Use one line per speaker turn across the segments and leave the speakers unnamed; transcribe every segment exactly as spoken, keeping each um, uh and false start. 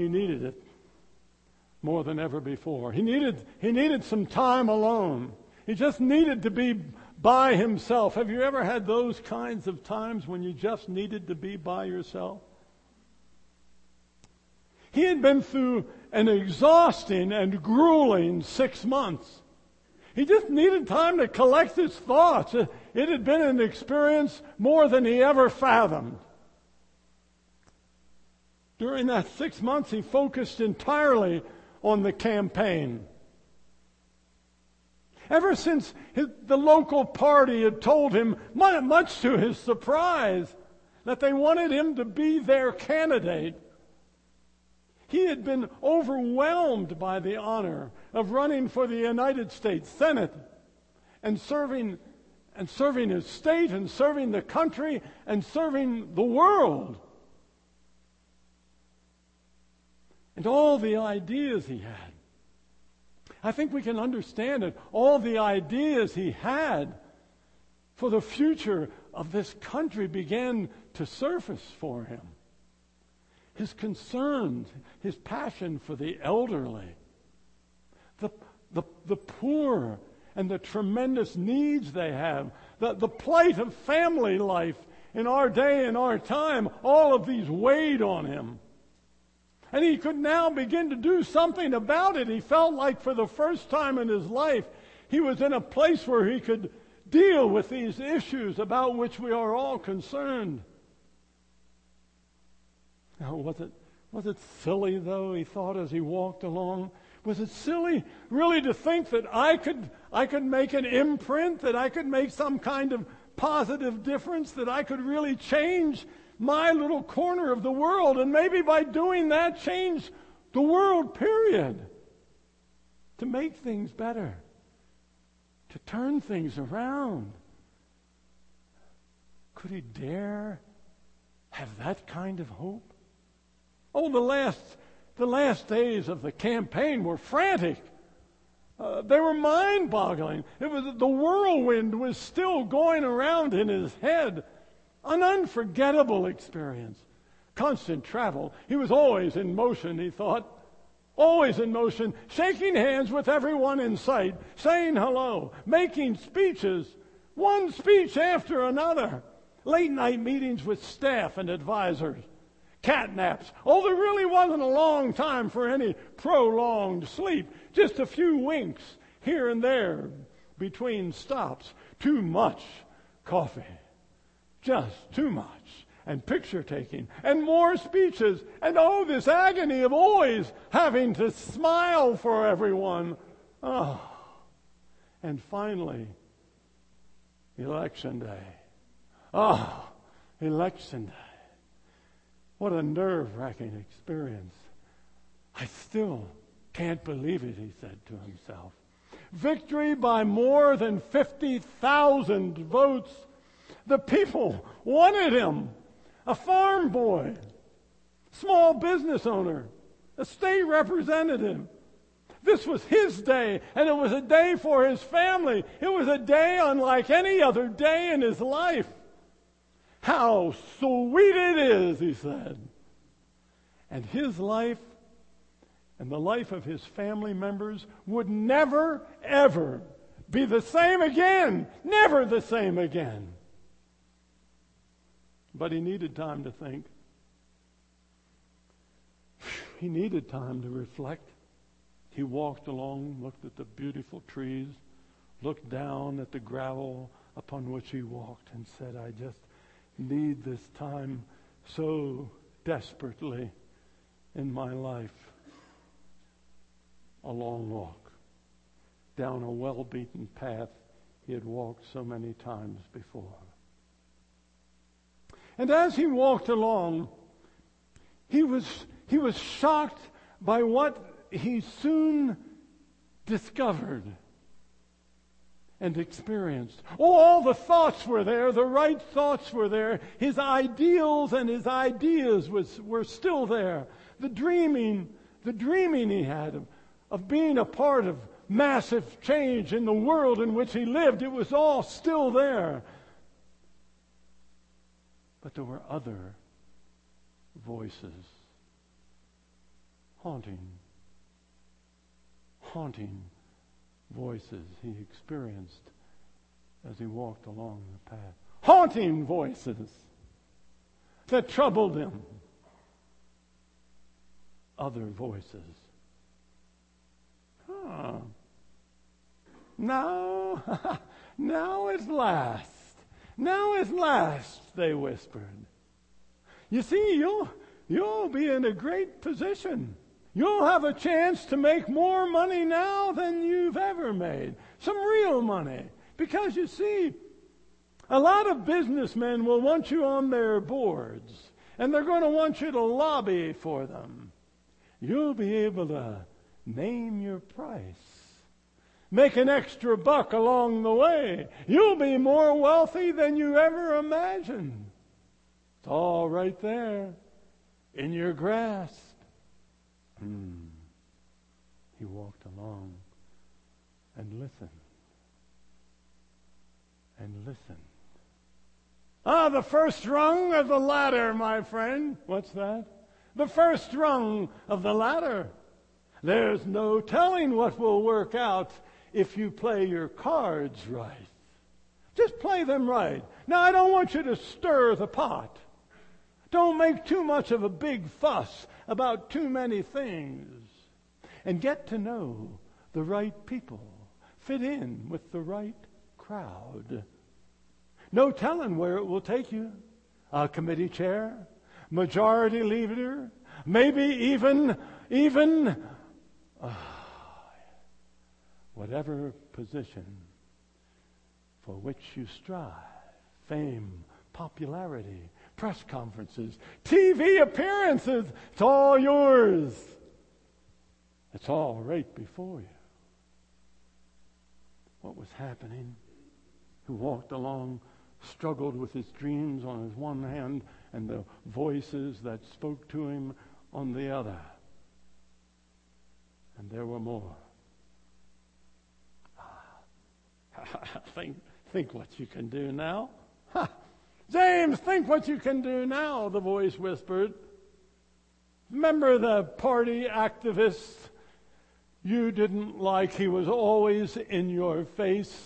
he needed it more than ever before. He needed, he needed some time alone. He just needed to be by himself. Have you ever had those kinds of times when you just needed to be by yourself? He had been through an exhausting and grueling six months. He just needed time to collect his thoughts. It had been an experience more than he ever fathomed. During that six months, he focused entirely on the campaign. Ever since his, the local party had told him, much to his surprise, that they wanted him to be their candidate, he had been overwhelmed by the honor of running for the United States Senate and serving and serving his state and serving the country and serving the world. And all the ideas he had. I think we can understand it. All the ideas he had for the future of this country began to surface for him. His concerns, his passion for the elderly, the, the, the poor, and the tremendous needs they have, the, the plight of family life in our day and our time, all of these weighed on him. And he could now begin to do something about it. He felt like for the first time in his life, he was in a place where he could deal with these issues about which we are all concerned. Now, was it, was it silly, though, he thought as he walked along? Was it silly, really, to think that I could, I could make an imprint, that I could make some kind of positive difference, that I could really change my little corner of the world, and maybe by doing that, change the world, period? To make things better, to turn things around. Could he dare have that kind of hope? Oh, the last, the last days of the campaign were frantic. Uh, they were mind-boggling. It was the whirlwind was still going around in his head. An unforgettable experience. Constant travel. He was always in motion, he thought. Always in motion, shaking hands with everyone in sight, saying hello, making speeches, one speech after another. Late night meetings with staff and advisors. Cat naps. Oh, there really wasn't a long time for any prolonged sleep. Just a few winks here and there between stops. Too much coffee. Just too much. And picture taking. And more speeches. And oh, this agony of always having to smile for everyone. Oh. And finally, election day. Oh, election day. What a nerve-wracking experience. I still can't believe it, he said to himself. Victory by more than fifty thousand votes. The people wanted him. A farm boy, small business owner, a state representative. This was his day, and it was a day for his family. It was a day unlike any other day in his life. How sweet it is, he said. And his life and the life of his family members would never, ever be the same again. Never the same again. But he needed time to think. He needed time to reflect. He walked along, looked at the beautiful trees, looked down at the gravel upon which he walked, and said, I just need this time so desperately in my life. A long walk down a well-beaten path he had walked so many times before. And as he walked along, he was he was shocked by what he soon discovered and experienced. Oh, all the thoughts were there, the right thoughts were there. His ideals and his ideas was, were still there. The dreaming, the dreaming he had of, of being a part of massive change in the world in which he lived, it was all still there. But there were other voices. haunting, haunting voices he experienced as he walked along the path. Haunting voices that troubled him. Other voices. Huh. Now, now at last, now at last, they whispered. You see, you'll, you'll be in a great position. You'll have a chance to make more money now than you've ever made. Some real money. Because you see, a lot of businessmen will want you on their boards, and they're going to want you to lobby for them. You'll be able to name your price. Make an extra buck along the way. You'll be more wealthy than you ever imagined. It's all right there in your grasp. Hmm. He walked along and listened. And listened. Ah, the first rung of the ladder, my friend. What's that? The first rung of the ladder. There's no telling what will work out if you play your cards right. Just play them right. Now, I don't want you to stir the pot. Don't make too much of a big fuss about too many things. And get to know the right people. Fit in with the right crowd. No telling where it will take you. A committee chair, majority leader, maybe even, even, uh, whatever position for which you strive. Fame, popularity, press conferences, T V appearances. It's all yours. It's all right before you. What was happening? Who walked along, struggled with his dreams on his one hand and the voices that spoke to him on the other. And there were more. think, think what you can do now. Ha! James, think what you can do now, the voice whispered. Remember the party activist you didn't like? He was always in your face.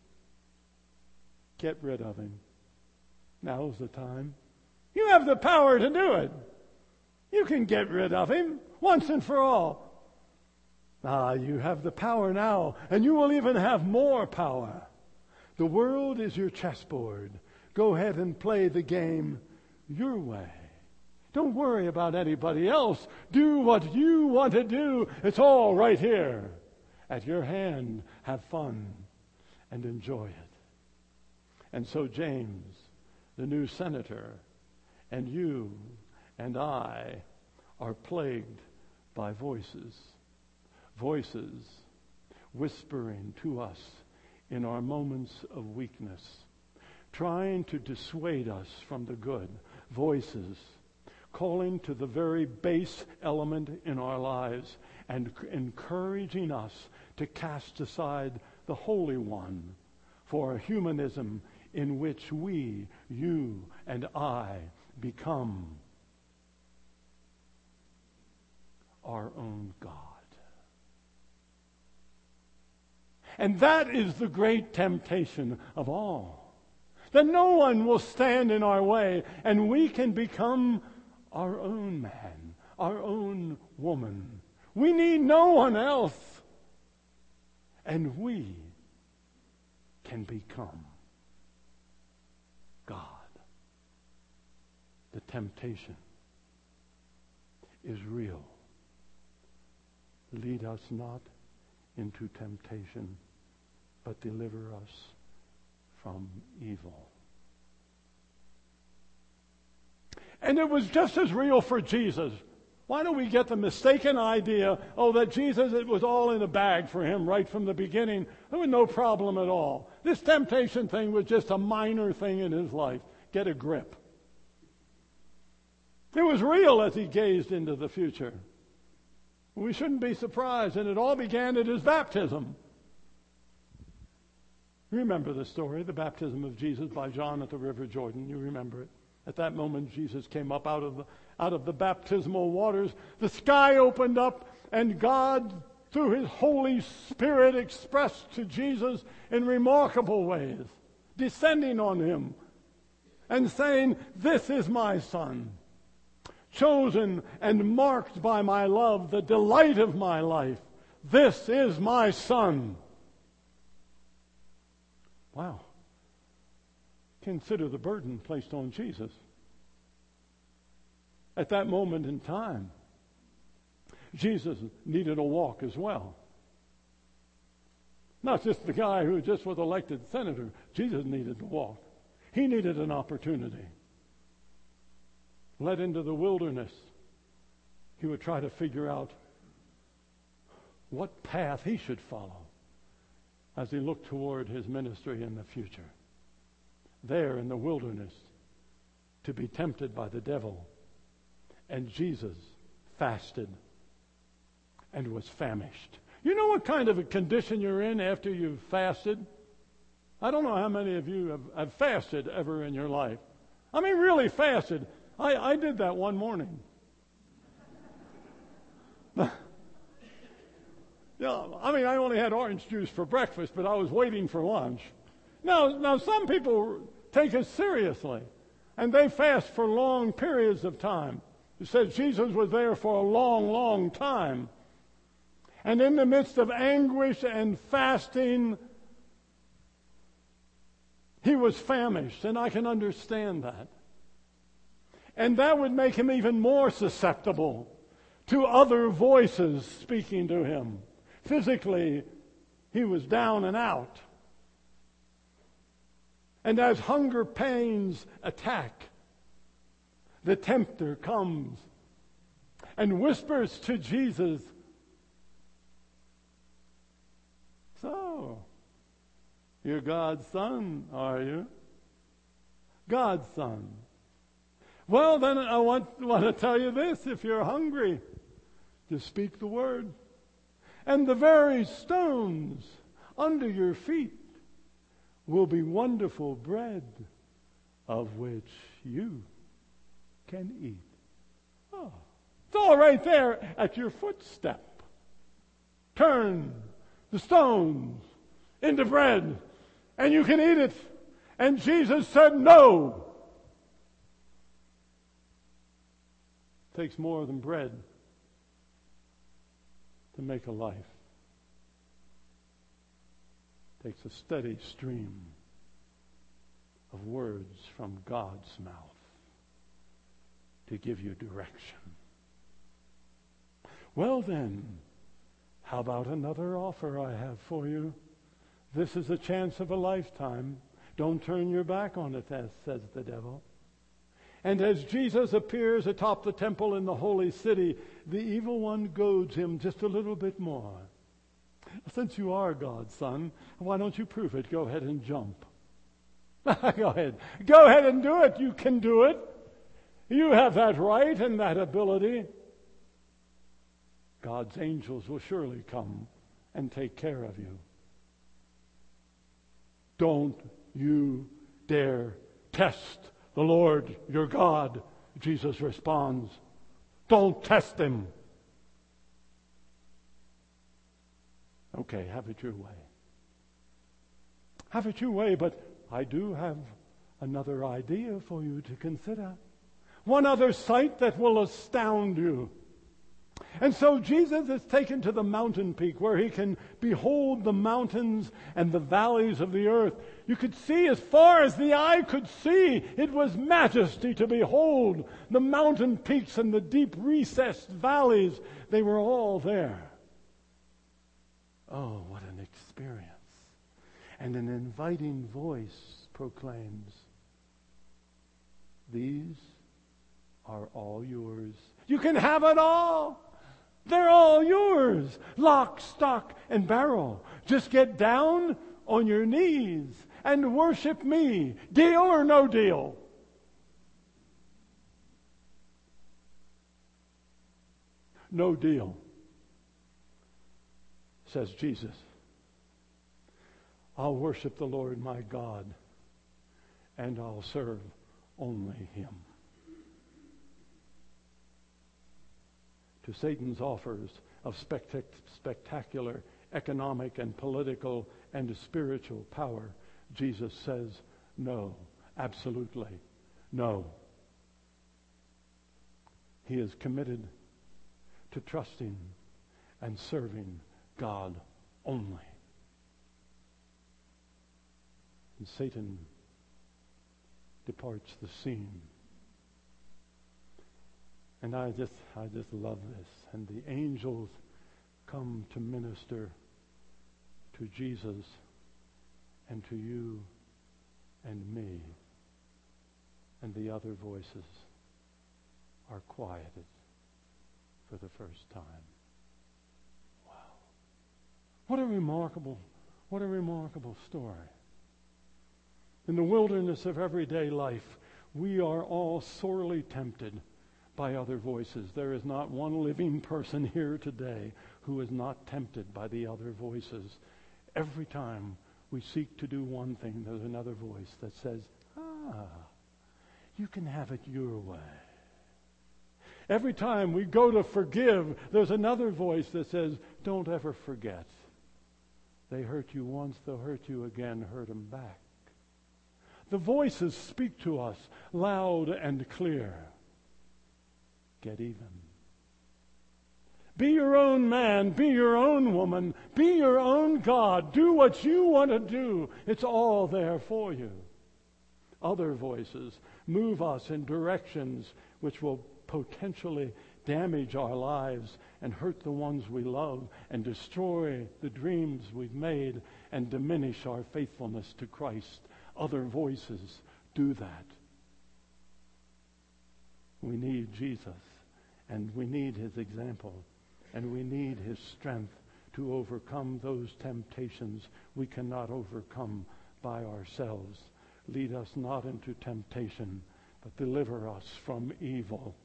Get rid of him. Now's the time. You have the power to do it. You can get rid of him once and for all. Ah, you have the power now, and you will even have more power. The world is your chessboard. Go ahead and play the game your way. Don't worry about anybody else. Do what you want to do. It's all right here at your hand. Have fun and enjoy it. And so James, the new senator, and you and I are plagued by voices. Voices whispering to us in our moments of weakness, trying to dissuade us from the good. Voices calling to the very base element in our lives and encouraging us to cast aside the Holy One for a humanism in which we, you and I, become our own God. And that is the great temptation of all. That no one will stand in our way, and we can become our own man, our own woman. We need no one else. And we can become God. The temptation is real. Lead us not into temptation, but deliver us from evil. And it was just as real for Jesus. Why do we get the mistaken idea, oh, that Jesus, it was all in a bag for him right from the beginning? There was no problem at all. This temptation thing was just a minor thing in his life. Get a grip. It was real as he gazed into the future. We shouldn't be surprised, and it all began at his baptism. Remember the story, the baptism of Jesus by John at the River Jordan. You remember it. At that moment, Jesus came up out of the, out of the baptismal waters. The sky opened up, and God, through His Holy Spirit, expressed to Jesus in remarkable ways, descending on Him and saying, "This is my Son, chosen and marked by my love, the delight of my life. This is my Son." Wow. Consider the burden placed on Jesus. At that moment in time, Jesus needed a walk as well. Not just the guy who just was elected senator. Jesus needed to walk. He needed an opportunity. Led into the wilderness, he would try to figure out what path he should follow as he looked toward his ministry in the future. There in the wilderness, to be tempted by the devil. And Jesus fasted and was famished. You know what kind of a condition you're in after you've fasted? I don't know how many of you have, have fasted ever in your life. I mean, really fasted. I, I did that one morning. Yeah, I mean, I only had orange juice for breakfast, but I was waiting for lunch. Now, now some people take it seriously, and they fast for long periods of time. It says Jesus was there for a long, long time. And in the midst of anguish and fasting, he was famished, and I can understand that. And that would make him even more susceptible to other voices speaking to him. Physically, he was down and out. And as hunger pains attack, the tempter comes and whispers to Jesus, "So, you're God's son, are you? God's son. Well, then I want, want to tell you this. If you're hungry, just speak the word. And the very stones under your feet will be wonderful bread of which you can eat." Oh, it's all right there at your footstep. Turn the stones into bread, and you can eat it. And Jesus said, "No. It takes more than bread to make a life. It takes a steady stream of words from God's mouth to give you direction." Well then, how about another offer I have for you? This is a chance of a lifetime. Don't turn your back on it, as says the devil. And as Jesus appears atop the temple in the holy city, the evil one goads him just a little bit more. "Since you are God's son, why don't you prove it? Go ahead and jump." Go ahead. Go ahead and do it. You can do it. You have that right and that ability. God's angels will surely come and take care of you. Don't you dare test the Lord your God, Jesus responds. Don't test him. Okay, have it your way. Have it your way, but I do have another idea for you to consider. One other sight that will astound you. And so Jesus is taken to the mountain peak where he can behold the mountains and the valleys of the earth. You could see as far as the eye could see. It was majesty to behold. The mountain peaks and the deep recessed valleys, they were all there. Oh, what an experience. And an inviting voice proclaims, "These are all yours. You can have it all. They're all yours. Lock, stock, and barrel. Just get down on your knees and worship me. Deal or no deal?" No deal, says Jesus. "I'll worship the Lord my God, and I'll serve only Him. To Satan's offers of spectac- spectacular economic and political and spiritual power, Jesus says, no, absolutely no. He is committed to trusting and serving God only. And Satan departs the scene. And I just I just love this. And the angels come to minister to Jesus and to you and me. And the other voices are quieted for the first time. Wow. What a remarkable, what a remarkable story. In the wilderness of everyday life, we are all sorely tempted by other voices. There is not one living person here today who is not tempted by the other voices. Every time we seek to do one thing, there's another voice that says, ah, you can have it your way. Every time we go to forgive, there's another voice that says, don't ever forget. They hurt you once, they'll hurt you again, hurt them back. The voices speak to us loud and clear. Get even. Be your own man, be your own woman, be your own God. Do what you want to do. It's all there for you. Other voices move us in directions which will potentially damage our lives and hurt the ones we love and destroy the dreams we've made and diminish our faithfulness to Christ. Other voices do that. We need Jesus, and we need His example, and we need His strength to overcome those temptations we cannot overcome by ourselves. Lead us not into temptation, but deliver us from evil.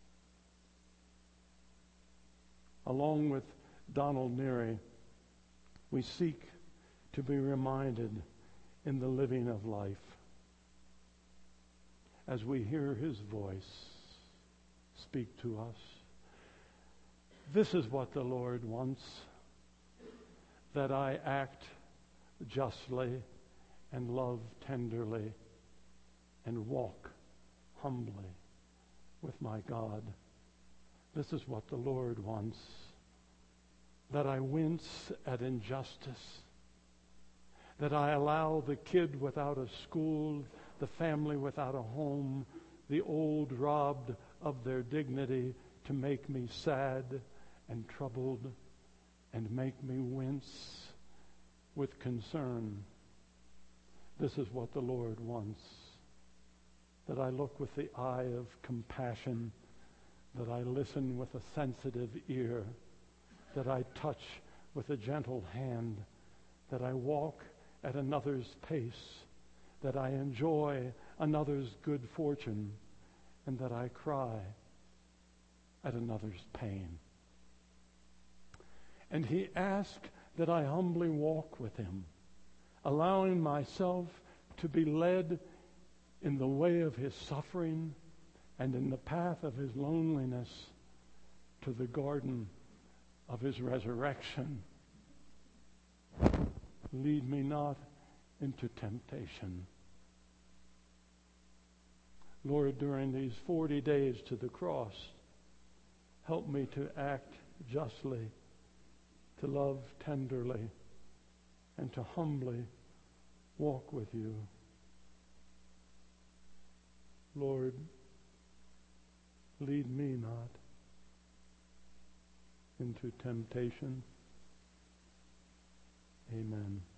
Along with Donald Neary, we seek to be reminded in the living of life as we hear His voice speak to us. This is what the Lord wants, that I act justly and love tenderly and walk humbly with my God. This is what the Lord wants, that I wince at injustice, that I allow the kid without a school, the family without a home, the old robbed of their dignity to make me sad and troubled and make me wince with concern. This is what the Lord wants, that I look with the eye of compassion, that I listen with a sensitive ear, that I touch with a gentle hand, that I walk at another's pace, that I enjoy another's good fortune, and that I cry at another's pain. And He asks that I humbly walk with Him, allowing myself to be led in the way of His suffering and in the path of His loneliness to the garden of His resurrection. Lead me not into temptation. Lord, during these forty days to the cross, help me to act justly, to love tenderly, and to humbly walk with you. Lord, lead me not into temptation. Amen.